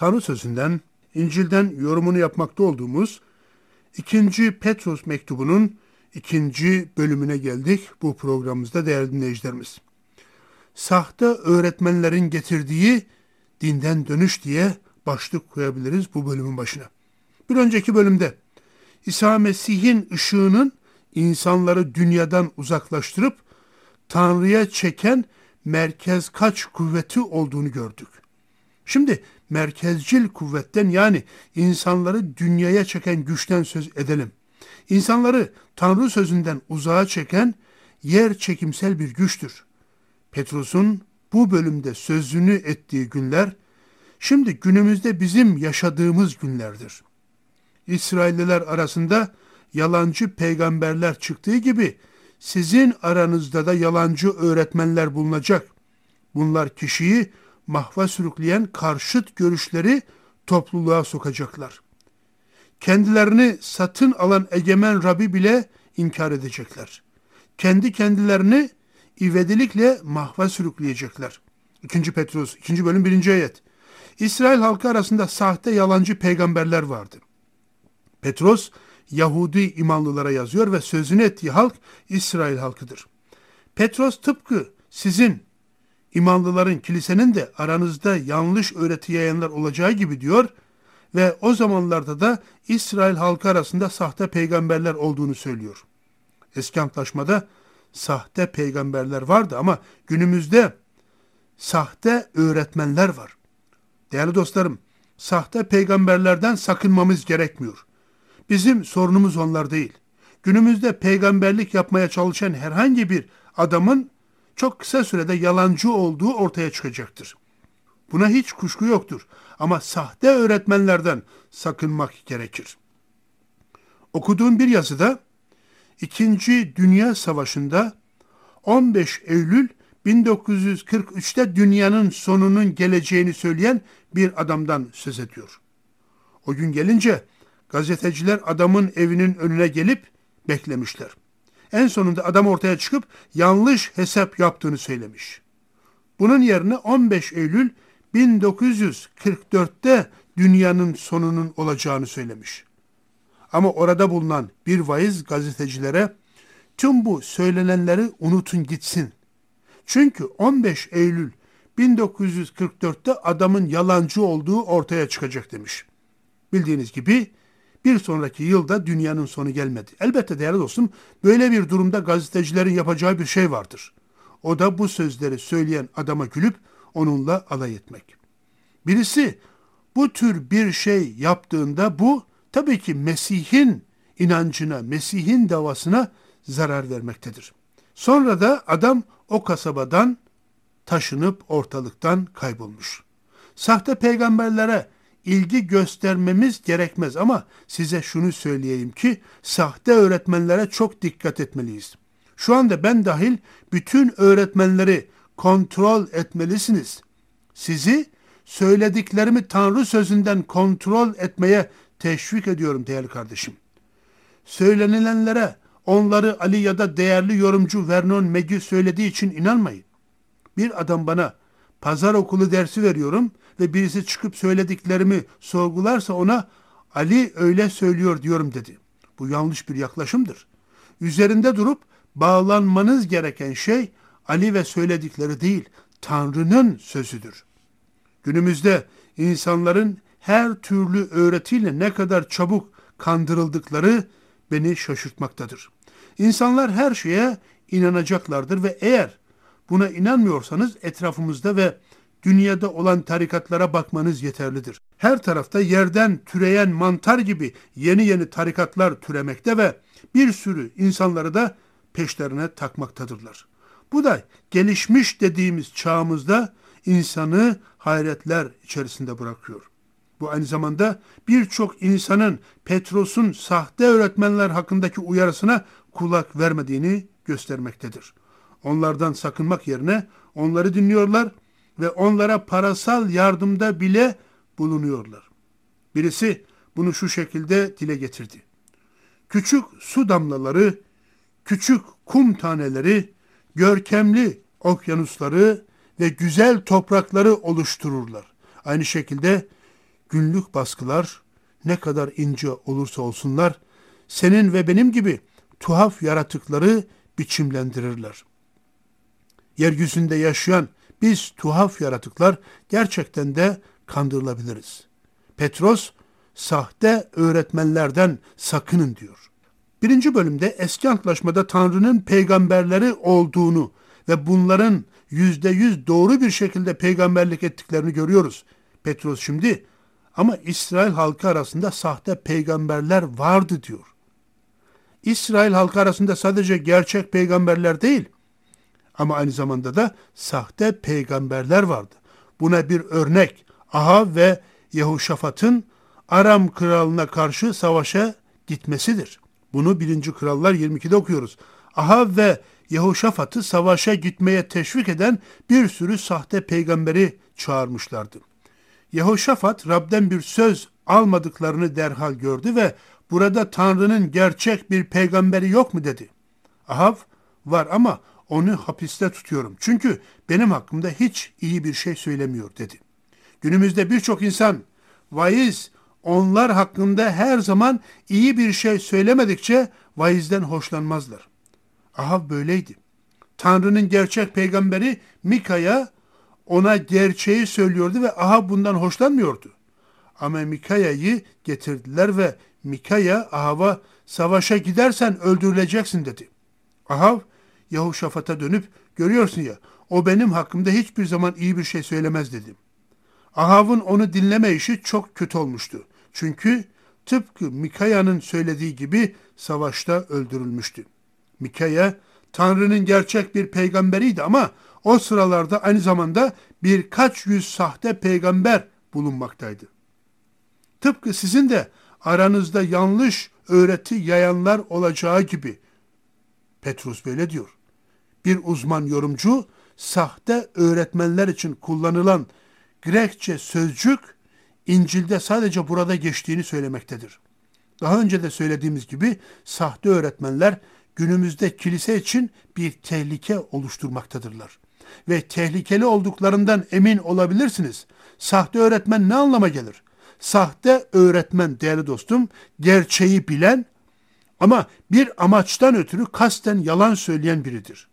Tanrı sözünden, İncil'den yorumunu yapmakta olduğumuz 2. Petrus mektubunun 2. bölümüne geldik bu programımızda değerli dinleyicilerimiz. Sahte öğretmenlerin getirdiği dinden dönüş diye başlık koyabiliriz bu bölümün başına. Bir önceki bölümde İsa Mesih'in ışığının insanları dünyadan uzaklaştırıp Tanrı'ya çeken merkez kaç kuvveti olduğunu gördük. Şimdi merkezcil kuvvetten yani insanları dünyaya çeken güçten söz edelim. İnsanları Tanrı sözünden uzağa çeken yer çekimsel bir güçtür. Petrus'un bu bölümde sözünü ettiği günler, şimdi günümüzde bizim yaşadığımız günlerdir. İsrailliler arasında yalancı peygamberler çıktığı gibi sizin aranızda da yalancı öğretmenler bulunacak. Bunlar kişiyi mahva sürükleyen karşıt görüşleri topluluğa sokacaklar. Kendilerini satın alan egemen Rabbi bile inkar edecekler. Kendi kendilerini ivedilikle mahva sürükleyecekler. 2. Petrus 2. bölüm 1. ayet. İsrail halkı arasında sahte yalancı peygamberler vardı. Petrus Yahudi imanlılara yazıyor ve sözünü ettiği halk İsrail halkıdır. Petrus tıpkı sizin imanlıların, kilisenin de aranızda yanlış öğreti yayanlar olacağı gibi diyor ve o zamanlarda da İsrail halkı arasında sahte peygamberler olduğunu söylüyor. Eski Antlaşma'da sahte peygamberler vardı ama günümüzde sahte öğretmenler var. Değerli dostlarım, sahte peygamberlerden sakınmamız gerekmiyor. Bizim sorunumuz onlar değil. Günümüzde peygamberlik yapmaya çalışan herhangi bir adamın çok kısa sürede yalancı olduğu ortaya çıkacaktır. Buna hiç kuşku yoktur. Ama sahte öğretmenlerden sakınmak gerekir. Okuduğum bir yazıda 2. Dünya Savaşı'nda 15 Eylül 1943'te dünyanın sonunun geleceğini söyleyen bir adamdan söz ediyor. O gün gelince gazeteciler adamın evinin önüne gelip beklemişler. En sonunda adam ortaya çıkıp yanlış hesap yaptığını söylemiş. Bunun yerine 15 Eylül 1944'te dünyanın sonunun olacağını söylemiş. Ama orada bulunan bir vaiz gazetecilere tüm bu söylenenleri unutun gitsin. Çünkü 15 Eylül 1944'te adamın yalancı olduğu ortaya çıkacak demiş. Bildiğiniz gibi bir sonraki yılda dünyanın sonu gelmedi. Elbette değerli dostum, böyle bir durumda gazetecilerin yapacağı bir şey vardır. O da bu sözleri söyleyen adama gülüp onunla alay etmek. Birisi bu tür bir şey yaptığında bu tabii ki Mesih'in inancına, Mesih'in davasına zarar vermektedir. Sonra da adam o kasabadan taşınıp ortalıktan kaybolmuş. Sahte peygamberlere ilgi göstermemiz gerekmez ama size şunu söyleyeyim ki sahte öğretmenlere çok dikkat etmeliyiz. Şu anda ben dahil bütün öğretmenleri kontrol etmelisiniz. Sizi söylediklerimi Tanrı sözünden kontrol etmeye teşvik ediyorum değerli kardeşim. Söylenilenlere onları Ali ya da değerli yorumcu Vernon McGee söylediği için inanmayın. Bir adam bana pazar okulu dersi veriyorum ve birisi çıkıp söylediklerimi sorgularsa ona Ali öyle söylüyor diyorum dedi. Bu yanlış bir yaklaşımdır. Üzerinde durup bağlanmanız gereken şey Ali ve söyledikleri değil, Tanrı'nın sözüdür. Günümüzde insanların her türlü öğretiyle ne kadar çabuk kandırıldıkları beni şaşırtmaktadır. İnsanlar her şeye inanacaklardır ve eğer buna inanmıyorsanız etrafımızda ve dünyada olan tarikatlara bakmanız yeterlidir. Her tarafta yerden türeyen mantar gibi yeni yeni tarikatlar türemekte ve bir sürü insanları da peşlerine takmaktadırlar. Bu da gelişmiş dediğimiz çağımızda insanı hayretler içerisinde bırakıyor. Bu aynı zamanda birçok insanın Petrus'un sahte öğretmenler hakkındaki uyarısına kulak vermediğini göstermektedir. Onlardan sakınmak yerine onları dinliyorlar ve onlara parasal yardımda bile bulunuyorlar. Birisi bunu şu şekilde dile getirdi. Küçük su damlaları, küçük kum taneleri, görkemli okyanusları ve güzel toprakları oluştururlar. Aynı şekilde günlük baskılar ne kadar ince olursa olsunlar, senin ve benim gibi tuhaf yaratıkları biçimlendirirler. Yeryüzünde yaşayan biz tuhaf yaratıklar gerçekten de kandırılabiliriz. Petros, sahte öğretmenlerden sakının diyor. 1. bölümde eski antlaşmada Tanrı'nın peygamberleri olduğunu ve bunların %100 doğru bir şekilde peygamberlik ettiklerini görüyoruz. Petros şimdi ama İsrail halkı arasında sahte peygamberler vardı diyor. İsrail halkı arasında sadece gerçek peygamberler değil ama aynı zamanda da sahte peygamberler vardı. Buna bir örnek Ahav ve Yehoşafat'ın Aram kralına karşı savaşa gitmesidir. Bunu 1. Krallar 22'de okuyoruz. Ahav ve Yehoşafat'ı savaşa gitmeye teşvik eden bir sürü sahte peygamberi çağırmışlardı. Yehoşafat Rab'den bir söz almadıklarını derhal gördü ve burada Tanrı'nın gerçek bir peygamberi yok mu dedi. Ahav var ama onu hapiste tutuyorum çünkü benim hakkımda hiç iyi bir şey söylemiyor dedi. Günümüzde birçok insan vaiz onlar hakkında her zaman iyi bir şey söylemedikçe vaizden hoşlanmazlar. Ahav böyleydi. Tanrı'nın gerçek peygamberi Mika'ya ona gerçeği söylüyordu ve Ahav bundan hoşlanmıyordu. Ama Mikaya'yı getirdiler ve Mikaya Ahav'a savaşa gidersen öldürüleceksin dedi. Ahav Yehoşafat'a dönüp görüyorsun ya o benim hakkımda hiçbir zaman iyi bir şey söylemez dedi. Ahav'ın onu dinleme işi çok kötü olmuştu. Çünkü tıpkı Mikaya'nın söylediği gibi savaşta öldürülmüştü. Mikaya Tanrı'nın gerçek bir peygamberiydi ama o sıralarda aynı zamanda birkaç yüz sahte peygamber bulunmaktaydı. Tıpkı sizin de aranızda yanlış öğreti yayanlar olacağı gibi. Petrus böyle diyor. Bir uzman yorumcu sahte öğretmenler için kullanılan Grekçe sözcük İncil'de sadece burada geçtiğini söylemektedir. Daha önce de söylediğimiz gibi sahte öğretmenler günümüzde kilise için bir tehlike oluşturmaktadırlar. Ve tehlikeli olduklarından emin olabilirsiniz. Sahte öğretmen ne anlama gelir? Sahte öğretmen değerli dostum, gerçeği bilen ama bir amaçtan ötürü kasten yalan söyleyen biridir.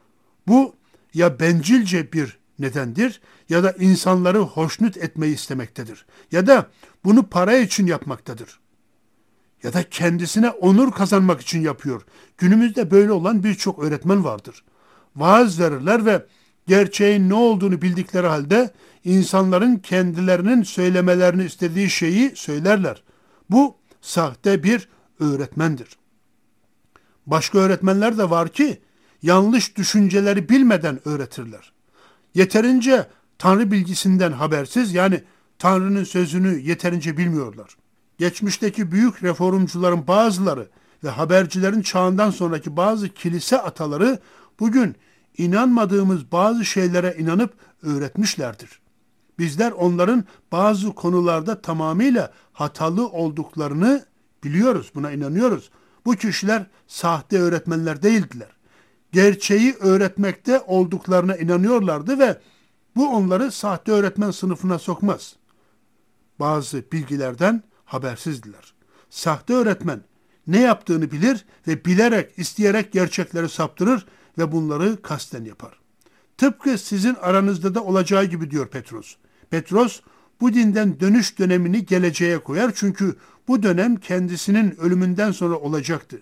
Bu ya bencilce bir nedendir ya da insanları hoşnut etmeyi istemektedir. Ya da bunu para için yapmaktadır. Ya da kendisine onur kazanmak için yapıyor. Günümüzde böyle olan birçok öğretmen vardır. Vaaz verirler ve gerçeğin ne olduğunu bildikleri halde insanların kendilerinin söylemelerini istediği şeyi söylerler. Bu sahte bir öğretmendir. Başka öğretmenler de var ki yanlış düşünceleri bilmeden öğretirler. Yeterince Tanrı bilgisinden habersiz, yani Tanrı'nın sözünü yeterince bilmiyorlar. Geçmişteki büyük reformcuların bazıları ve habercilerin çağından sonraki bazı kilise ataları bugün inanmadığımız bazı şeylere inanıp öğretmişlerdir. Bizler onların bazı konularda tamamıyla hatalı olduklarını biliyoruz, buna inanıyoruz. Bu kişiler sahte öğretmenler değildiler. Gerçeği öğretmekte olduklarına inanıyorlardı ve bu onları sahte öğretmen sınıfına sokmaz. Bazı bilgilerden habersizdiler. Sahte öğretmen ne yaptığını bilir ve bilerek, isteyerek gerçekleri saptırır ve bunları kasten yapar. Tıpkı sizin aranızda da olacağı gibi diyor Petros. Petros bu dinden dönüş dönemini geleceğe koyar çünkü bu dönem kendisinin ölümünden sonra olacaktı.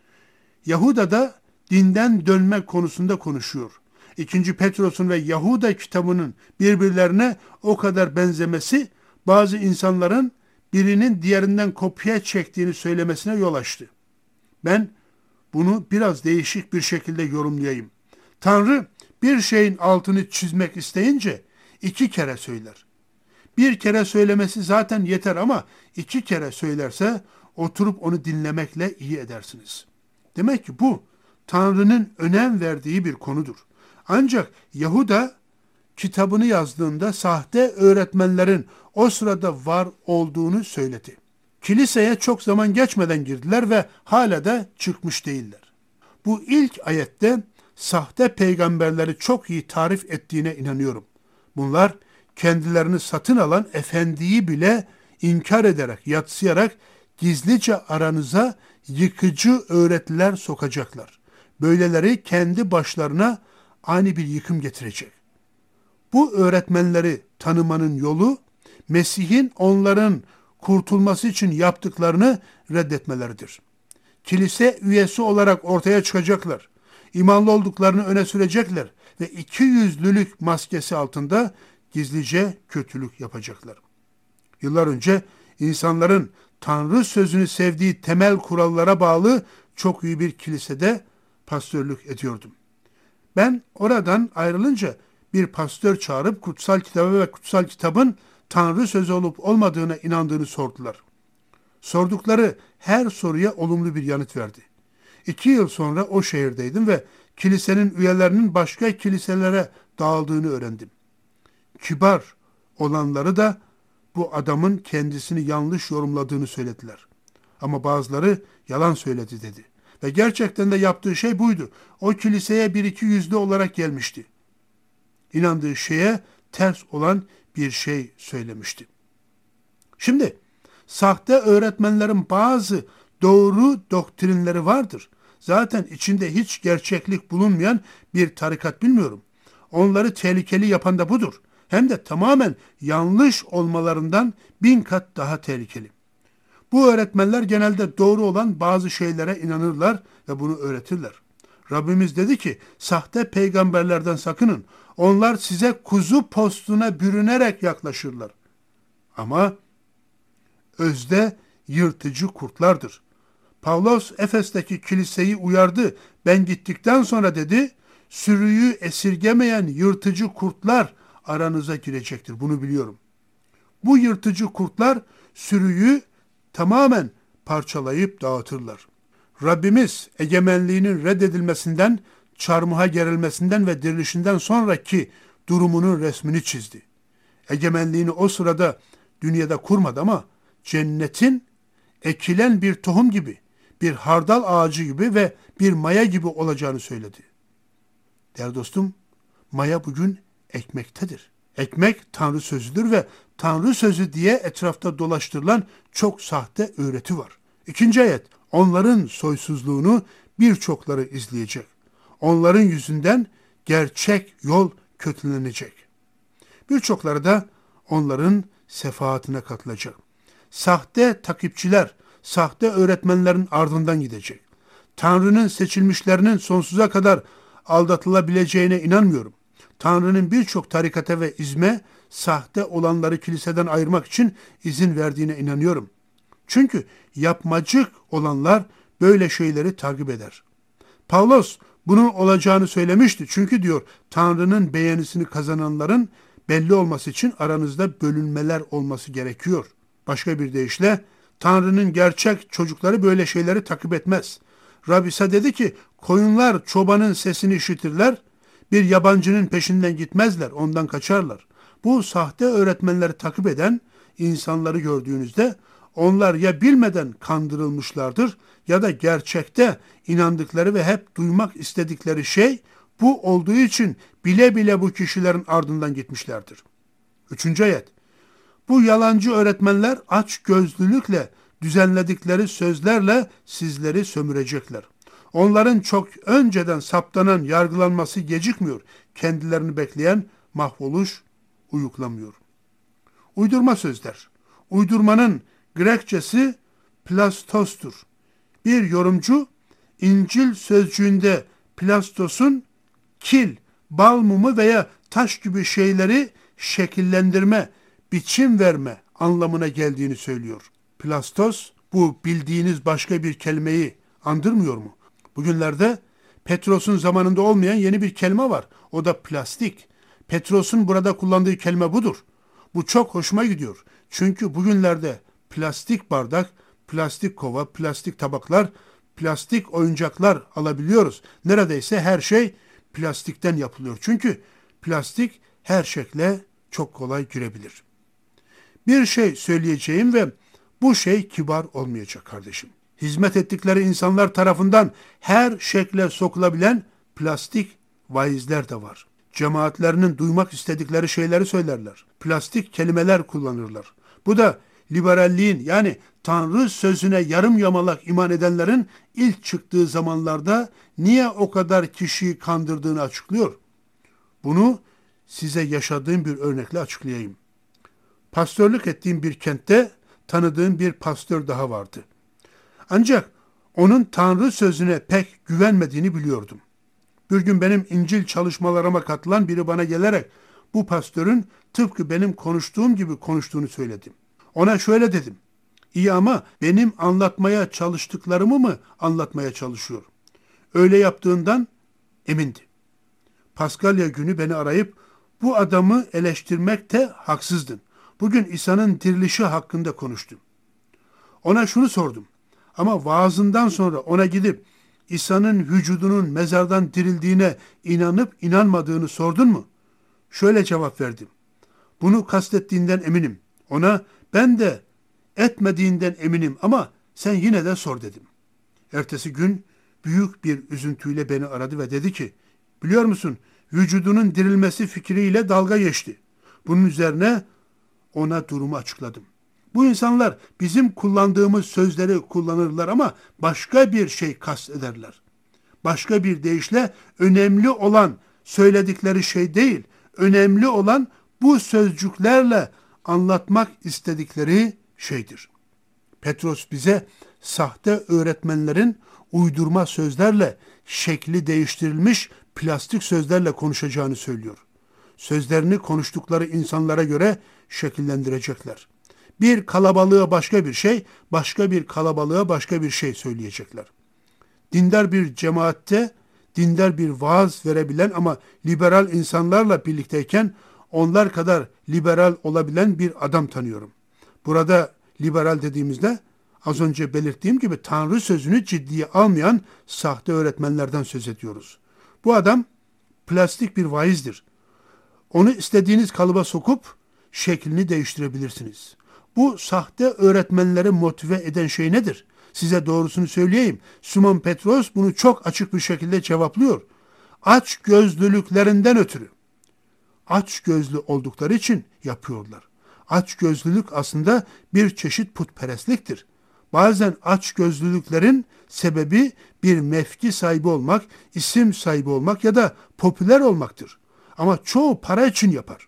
Yahuda'da dinden dönme konusunda konuşuyor. 2. Petros'un ve Yahuda kitabının birbirlerine o kadar benzemesi bazı insanların birinin diğerinden kopya çektiğini söylemesine yol açtı. Ben bunu biraz değişik bir şekilde yorumlayayım. Tanrı bir şeyin altını çizmek isteyince 2 kere söyler. Bir kere söylemesi zaten yeter ama 2 kere söylerse oturup onu dinlemekle iyi edersiniz. Demek ki bu Tanrı'nın önem verdiği bir konudur. Ancak Yahuda kitabını yazdığında sahte öğretmenlerin o sırada var olduğunu söyledi. Kiliseye çok zaman geçmeden girdiler ve hala da çıkmış değiller. Bu ilk ayette sahte peygamberleri çok iyi tarif ettiğine inanıyorum. Bunlar kendilerini satın alan efendiyi bile inkar ederek, yadsıyarak gizlice aranıza yıkıcı öğretiler sokacaklar. Böyleleri kendi başlarına ani bir yıkım getirecek. Bu öğretmenleri tanımanın yolu, Mesih'in onların kurtulması için yaptıklarını reddetmeleridir. Kilise üyesi olarak ortaya çıkacaklar. İmanlı olduklarını öne sürecekler ve ikiyüzlülük maskesi altında gizlice kötülük yapacaklar. Yıllar önce insanların Tanrı sözünü sevdiği temel kurallara bağlı çok iyi bir kilisede pastörlük ediyordum. Ben oradan ayrılınca bir pastör çağırıp kutsal kitabı ve kutsal kitabın Tanrı sözü olup olmadığına inandığını sordular. Sordukları her soruya olumlu bir yanıt verdi. 2 yıl sonra o şehirdeydim ve kilisenin üyelerinin başka kiliselere dağıldığını öğrendim. Kibar olanları da bu adamın kendisini yanlış yorumladığını söylediler. Ama bazıları yalan söyledi dedi. Ve gerçekten de yaptığı şey buydu. O kiliseye bir iki yüzlü olarak gelmişti. İnandığı şeye ters olan bir şey söylemişti. Şimdi sahte öğretmenlerin bazı doğru doktrinleri vardır. Zaten içinde hiç gerçeklik bulunmayan bir tarikat bilmiyorum. Onları tehlikeli yapan da budur. Hem de tamamen yanlış olmalarından 1000 kat daha tehlikeli. Bu öğretmenler genelde doğru olan bazı şeylere inanırlar ve bunu öğretirler. Rabbimiz dedi ki, sahte peygamberlerden sakının. Onlar size kuzu postuna bürünerek yaklaşırlar. Ama özde yırtıcı kurtlardır. Pavlos Efes'teki kiliseyi uyardı. Ben gittikten sonra dedi, sürüyü esirgemeyen yırtıcı kurtlar aranıza girecektir. Bunu biliyorum. Bu yırtıcı kurtlar sürüyü tamamen parçalayıp dağıtırlar. Rabbimiz egemenliğinin reddedilmesinden, çarmıha gerilmesinden ve dirilişinden sonraki durumunun resmini çizdi. Egemenliğini o sırada dünyada kurmadı ama cennetin ekilen bir tohum gibi, bir hardal ağacı gibi ve bir maya gibi olacağını söyledi. Değerli dostum, maya bugün ekmektedir. Ekmek Tanrı sözüdür ve Tanrı sözü diye etrafta dolaştırılan çok sahte öğreti var. 2. ayet, onların soysuzluğunu birçokları izleyecek. Onların yüzünden gerçek yol kötülenecek. Birçokları da onların sefahatine katılacak. Sahte takipçiler, sahte öğretmenlerin ardından gidecek. Tanrı'nın seçilmişlerinin sonsuza kadar aldatılabileceğine inanmıyorum. Tanrı'nın birçok tarikata ve izme sahte olanları kiliseden ayırmak için izin verdiğine inanıyorum. Çünkü yapmacık olanlar böyle şeyleri takip eder. Pavlos bunun olacağını söylemişti. Çünkü diyor Tanrı'nın beğenisini kazananların belli olması için aranızda bölünmeler olması gerekiyor. Başka bir deyişle Tanrı'nın gerçek çocukları böyle şeyleri takip etmez. Rab İsa dedi ki koyunlar çobanın sesini işitirler, bir yabancının peşinden gitmezler, ondan kaçarlar. Bu sahte öğretmenleri takip eden insanları gördüğünüzde onlar ya bilmeden kandırılmışlardır ya da gerçekte inandıkları ve hep duymak istedikleri şey bu olduğu için bile bile bu kişilerin ardından gitmişlerdir. 3. ayet. Bu yalancı öğretmenler açgözlülükle düzenledikleri sözlerle sizleri sömürecekler. Onların çok önceden saptanan yargılanması gecikmiyor. Kendilerini bekleyen mahvoluş uyuklamıyor. Uydurma sözler. Uydurmanın Grekçesi plastostur. Bir yorumcu İncil sözcüğünde plastosun kil, bal mumu veya taş gibi şeyleri şekillendirme, biçim verme anlamına geldiğini söylüyor. Plastos bu bildiğiniz başka bir kelimeyi andırmıyor mu? Bugünlerde Petros'un zamanında olmayan yeni bir kelime var. O da plastik. Petros'un burada kullandığı kelime budur. Bu çok hoşuma gidiyor. Çünkü bugünlerde plastik bardak, plastik kova, plastik tabaklar, plastik oyuncaklar alabiliyoruz. Neredeyse her şey plastikten yapılıyor. Çünkü plastik her şekle çok kolay girebilir. Bir şey söyleyeceğim ve bu şey kibar olmayacak kardeşim. Hizmet ettikleri insanlar tarafından her şekle sokulabilen plastik vaizler de var. Cemaatlerinin duymak istedikleri şeyleri söylerler. Plastik kelimeler kullanırlar. Bu da liberalliğin yani Tanrı sözüne yarım yamalak iman edenlerin ilk çıktığı zamanlarda niye o kadar kişiyi kandırdığını açıklıyor. Bunu size yaşadığım bir örnekle açıklayayım. Pastörlük ettiğim bir kentte tanıdığım bir pastör daha vardı. Ancak onun Tanrı sözüne pek güvenmediğini biliyordum. Bir gün benim İncil çalışmalarıma katılan biri bana gelerek bu pastörün tıpkı benim konuştuğum gibi konuştuğunu söyledi. Ona şöyle dedim. İyi ama benim anlatmaya çalıştıklarımı mı anlatmaya çalışıyor? Öyle yaptığından emindi. Paskalya günü beni arayıp bu adamı eleştirmekte haksızdın. Bugün İsa'nın dirilişi hakkında konuştum. Ona şunu sordum. Ama vaazından sonra ona gidip İsa'nın vücudunun mezardan dirildiğine inanıp inanmadığını sordun mu? Şöyle cevap verdim. Bunu kastettiğinden eminim. Ona ben de etmediğinden eminim ama sen yine de sor dedim. Ertesi gün büyük bir üzüntüyle beni aradı ve dedi ki, biliyor musun vücudunun dirilmesi fikriyle dalga geçti. Bunun üzerine ona durumu açıkladım. Bu insanlar bizim kullandığımız sözleri kullanırlar ama başka bir şey kastederler. Başka bir deyişle önemli olan söyledikleri şey değil, önemli olan bu sözcüklerle anlatmak istedikleri şeydir. Petros bize sahte öğretmenlerin uydurma sözlerle, şekli değiştirilmiş plastik sözlerle konuşacağını söylüyor. Sözlerini konuştukları insanlara göre şekillendirecekler. Bir kalabalığa başka bir şey, başka bir kalabalığa başka bir şey söyleyecekler. Dindar bir cemaatte, dindar bir vaaz verebilen ama liberal insanlarla birlikteyken onlar kadar liberal olabilen bir adam tanıyorum. Burada liberal dediğimizde az önce belirttiğim gibi Tanrı sözünü ciddiye almayan sahte öğretmenlerden söz ediyoruz. Bu adam plastik bir vaizdir. Onu istediğiniz kalıba sokup şeklini değiştirebilirsiniz. Bu sahte öğretmenleri motive eden şey nedir? Size doğrusunu söyleyeyim. Simon Petros bunu çok açık bir şekilde cevaplıyor. Aç gözlülüklerinden ötürü. Aç gözlü oldukları için yapıyorlar. Aç gözlülük aslında bir çeşit putperestliktir. Bazen aç gözlülüklerin sebebi bir mevki sahibi olmak, isim sahibi olmak ya da popüler olmaktır. Ama çoğu para için yapar.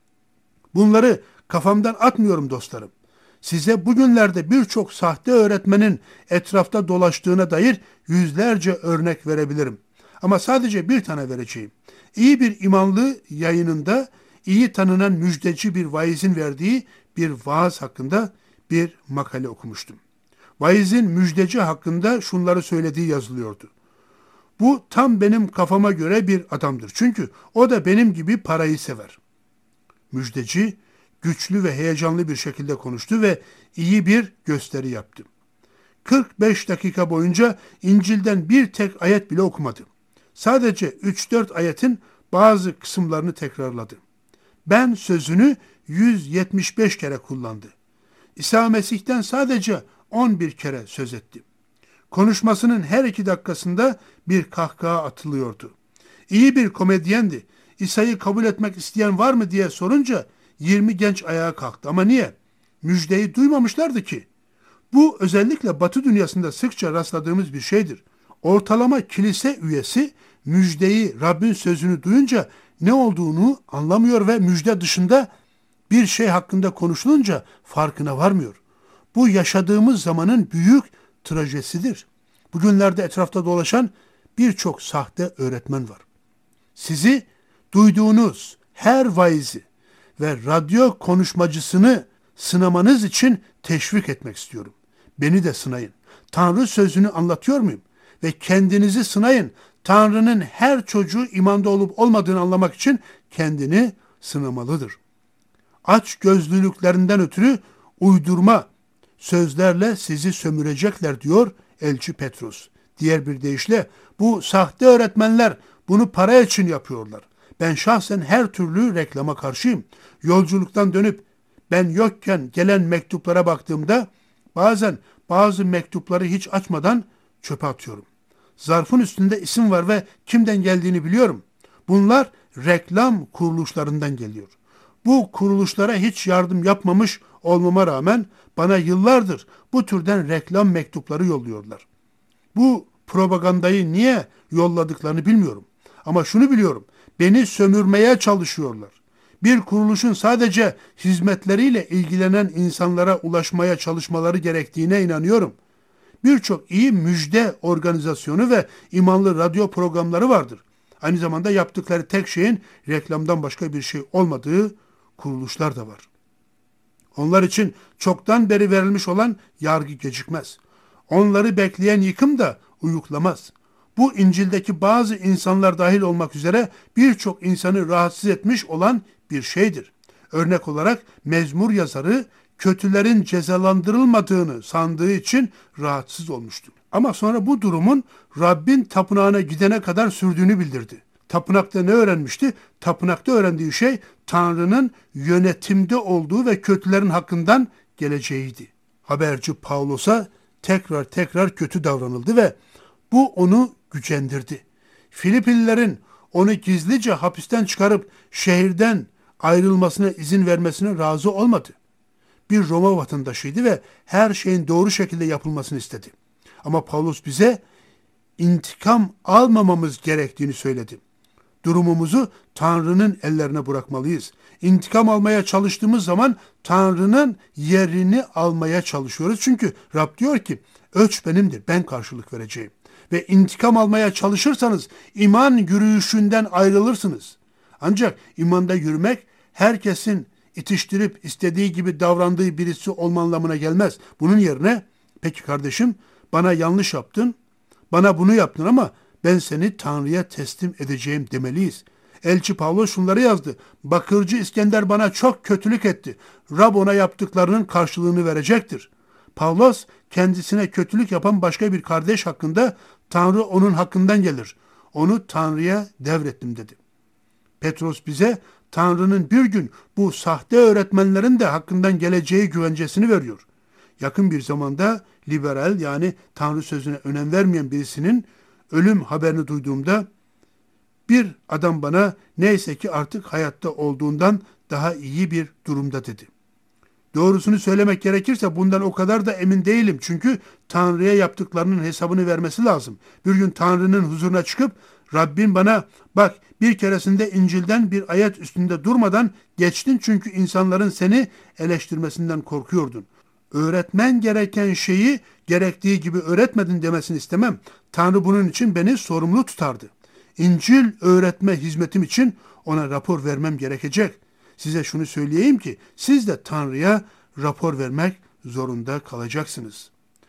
Bunları kafamdan atmıyorum dostlarım. Size bugünlerde birçok sahte öğretmenin etrafta dolaştığına dair yüzlerce örnek verebilirim. Ama sadece bir tane vereceğim. İyi bir imanlı yayınında iyi tanınan müjdeci bir vaizin verdiği bir vaaz hakkında bir makale okumuştum. Vaizin müjdeci hakkında şunları söylediği yazılıyordu. Bu tam benim kafama göre bir adamdır. Çünkü o da benim gibi parayı sever. Müjdeci güçlü ve heyecanlı bir şekilde konuştu ve iyi bir gösteri yaptı. 45 dakika boyunca İncil'den bir tek ayet bile okumadı. Sadece 3-4 ayetin bazı kısımlarını tekrarladı. Ben sözünü 175 kere kullandı. İsa Mesih'ten sadece 11 kere söz etti. Konuşmasının her 2 dakikasında bir kahkaha atılıyordu. İyi bir komedyendi. İsa'yı kabul etmek isteyen var mı diye sorunca 20 genç ayağa kalktı. Ama niye? Müjdeyi duymamışlardı ki. Bu özellikle Batı dünyasında sıkça rastladığımız bir şeydir. Ortalama kilise üyesi müjdeyi, Rabbin sözünü duyunca ne olduğunu anlamıyor ve müjde dışında bir şey hakkında konuşulunca farkına varmıyor. Bu yaşadığımız zamanın büyük trajedisidir. Bugünlerde etrafta dolaşan birçok sahte öğretmen var. Sizi duyduğunuz her vaizi ve radyo konuşmacısını sınamanız için teşvik etmek istiyorum. Beni de sınayın. Tanrı sözünü anlatıyor muyum? Ve kendinizi sınayın. Tanrı'nın her çocuğu imanda olup olmadığını anlamak için kendini sınamalıdır. Aç gözlülüklerinden ötürü uydurma sözlerle sizi sömürecekler diyor elçi Petros. Diğer bir deyişle bu sahte öğretmenler bunu para için yapıyorlar. Ben şahsen her türlü reklama karşıyım. Yolculuktan dönüp ben yokken gelen mektuplara baktığımda bazen bazı mektupları hiç açmadan çöpe atıyorum. Zarfın üstünde isim var ve kimden geldiğini biliyorum. Bunlar reklam kuruluşlarından geliyor. Bu kuruluşlara hiç yardım yapmamış olmama rağmen bana yıllardır bu türden reklam mektupları yolluyorlar. Bu propagandayı niye yolladıklarını bilmiyorum. Ama şunu biliyorum, beni sömürmeye çalışıyorlar. Bir kuruluşun sadece hizmetleriyle ilgilenen insanlara ulaşmaya çalışmaları gerektiğine inanıyorum. Birçok iyi müjde organizasyonu ve imanlı radyo programları vardır. Aynı zamanda yaptıkları tek şeyin reklamdan başka bir şey olmadığı kuruluşlar da var. Onlar için çoktan beri verilmiş olan yargı gecikmez. Onları bekleyen yıkım da uyuklamaz. Bu İncil'deki bazı insanlar dahil olmak üzere birçok insanı rahatsız etmiş olan bir şeydir. Örnek olarak mezmur yazarı kötülerin cezalandırılmadığını sandığı için rahatsız olmuştu. Ama sonra bu durumun Rabbin tapınağına gidene kadar sürdüğünü bildirdi. Tapınakta ne öğrenmişti? Tapınakta öğrendiği şey Tanrı'nın yönetimde olduğu ve kötülerin hakkından geleceğiydi. Haberci Pavlos'a tekrar kötü davranıldı ve bu onu gücendirdi. Filipililerin onu gizlice hapisten çıkarıp şehirden ayrılmasına izin vermesine razı olmadı. Bir Roma vatandaşıydı ve her şeyin doğru şekilde yapılmasını istedi. Ama Pavlos bize intikam almamamız gerektiğini söyledi. Durumumuzu Tanrı'nın ellerine bırakmalıyız. İntikam almaya çalıştığımız zaman Tanrı'nın yerini almaya çalışıyoruz. Çünkü Rab diyor ki, ölç benimdir, ben karşılık vereceğim. Ve intikam almaya çalışırsanız iman yürüyüşünden ayrılırsınız. Ancak imanda yürümek herkesin itiştirip istediği gibi davrandığı birisi olma anlamına gelmez. Bunun yerine, peki kardeşim bana yanlış yaptın, bana bunu yaptın ama ben seni Tanrı'ya teslim edeceğim demeliyiz. Elçi Pavlos şunları yazdı. Bakırcı İskender bana çok kötülük etti. Rab ona yaptıklarının karşılığını verecektir. Pavlos kendisine kötülük yapan başka bir kardeş hakkında Tanrı onun hakkından gelir. Onu Tanrı'ya devrettim dedi. Petros bize Tanrı'nın bir gün bu sahte öğretmenlerin de hakkından geleceği güvencesini veriyor. Yakın bir zamanda liberal yani Tanrı sözüne önem vermeyen birisinin ölüm haberini duyduğumda bir adam bana neyse ki artık hayatta olduğundan daha iyi bir durumda dedi. Doğrusunu söylemek gerekirse bundan o kadar da emin değilim. Çünkü Tanrı'ya yaptıklarının hesabını vermesi lazım. Bir gün Tanrı'nın huzuruna çıkıp Rabbim bana bak bir keresinde İncil'den bir ayet üstünde durmadan geçtin çünkü insanların seni eleştirmesinden korkuyordun. Öğretmen gereken şeyi gerektiği gibi öğretmedin demesini istemem. Tanrı bunun için beni sorumlu tutardı. İncil öğretme hizmetim için ona rapor vermem gerekecek. Size şunu söyleyeyim ki siz de Tanrı'ya rapor vermek zorunda kalacaksınız.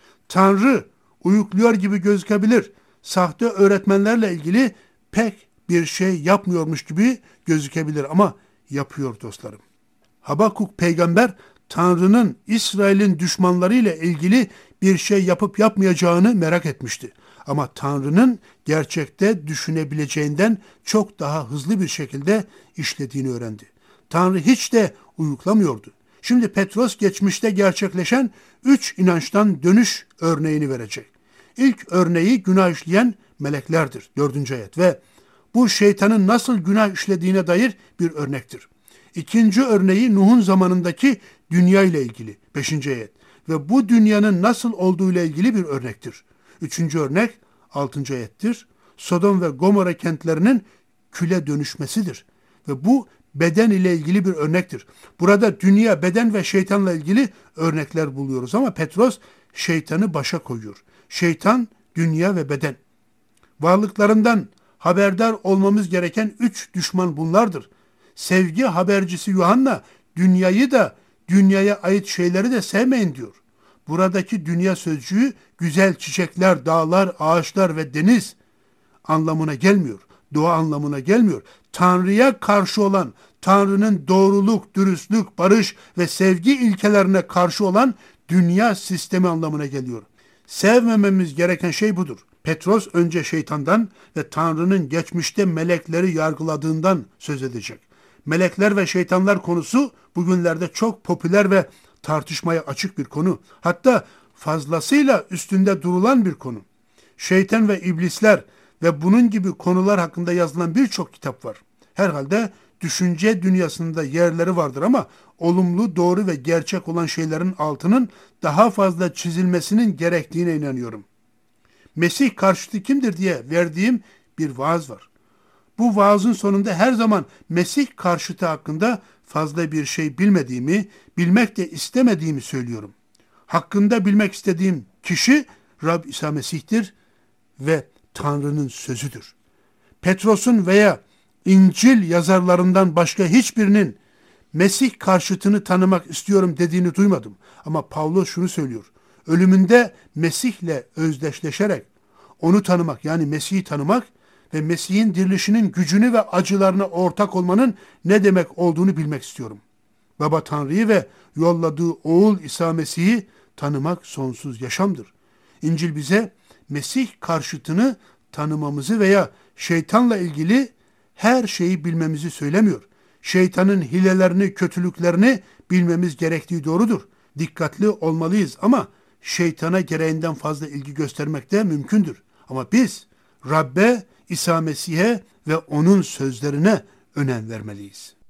Tanrı uyukluyor gibi gözükebilir. Sahte öğretmenlerle ilgili pek bir şey yapmıyormuş gibi gözükebilir ama yapıyor dostlarım. Habakuk peygamber Tanrı'nın İsrail'in düşmanlarıyla ilgili bir şey yapıp yapmayacağını merak etmişti. Ama Tanrı'nın gerçekte düşünebileceğinden çok daha hızlı bir şekilde işlediğini öğrendi. Tanrı hiç de uyuklamıyordu. Şimdi Petros geçmişte gerçekleşen 3 inançtan dönüş örneğini verecek. İlk örneği günah işleyen meleklerdir. 4. ayet ve bu şeytanın nasıl günah işlediğine dair bir örnektir. İkinci örneği Nuh'un zamanındaki dünya ile ilgili. 5. ayet ve bu dünyanın nasıl olduğu ile ilgili bir örnektir. 3. örnek 6. ayettir. Sodom ve Gomorra kentlerinin küle dönüşmesidir. Ve bu beden ile ilgili bir örnektir. Burada dünya, beden ve şeytanla ilgili örnekler buluyoruz ama Petros şeytanı başa koyuyor. Şeytan, dünya ve beden. Varlıklarından haberdar olmamız gereken 3 düşman bunlardır. Sevgi habercisi Yuhanna, dünyayı da, dünyaya ait şeyleri de sevmeyin diyor. Buradaki dünya sözcüğü güzel çiçekler, dağlar, ağaçlar ve deniz anlamına gelmiyor. Doğa anlamına gelmiyor. Tanrı'ya karşı olan, Tanrı'nın doğruluk, dürüstlük, barış ve sevgi ilkelerine karşı olan dünya sistemi anlamına geliyor. Sevmememiz gereken şey budur. Petros önce şeytandan ve Tanrı'nın geçmişte melekleri yargıladığından söz edecek. Melekler ve şeytanlar konusu bugünlerde çok popüler ve tartışmaya açık bir konu. Hatta fazlasıyla üstünde durulan bir konu. Şeytan ve iblisler ve bunun gibi konular hakkında yazılan birçok kitap var. Herhalde düşünce dünyasında yerleri vardır ama olumlu, doğru ve gerçek olan şeylerin altının daha fazla çizilmesinin gerektiğine inanıyorum. Mesih karşıtı kimdir diye verdiğim bir vaaz var. Bu vaazın sonunda her zaman Mesih karşıtı hakkında fazla bir şey bilmediğimi, bilmek de istemediğimi söylüyorum. Hakkında bilmek istediğim kişi Rab İsa Mesih'tir ve Tanrı'nın sözüdür. Petros'un veya İncil yazarlarından başka hiçbirinin Mesih karşıtını tanımak istiyorum dediğini duymadım. Ama Pavlos şunu söylüyor. Ölümünde Mesih'le özdeşleşerek onu tanımak, yani Mesih'i tanımak ve Mesih'in dirilişinin gücünü ve acılarına ortak olmanın ne demek olduğunu bilmek istiyorum. Baba Tanrı'yı ve yolladığı oğul İsa Mesih'i tanımak sonsuz yaşamdır. İncil bize Mesih karşıtını tanımamızı veya şeytanla ilgili her şeyi bilmemizi söylemiyor. Şeytanın hilelerini, kötülüklerini bilmemiz gerektiği doğrudur. Dikkatli olmalıyız ama şeytana gereğinden fazla ilgi göstermek de mümkündür. Ama biz Rabbe, İsa Mesih'e ve onun sözlerine önem vermeliyiz.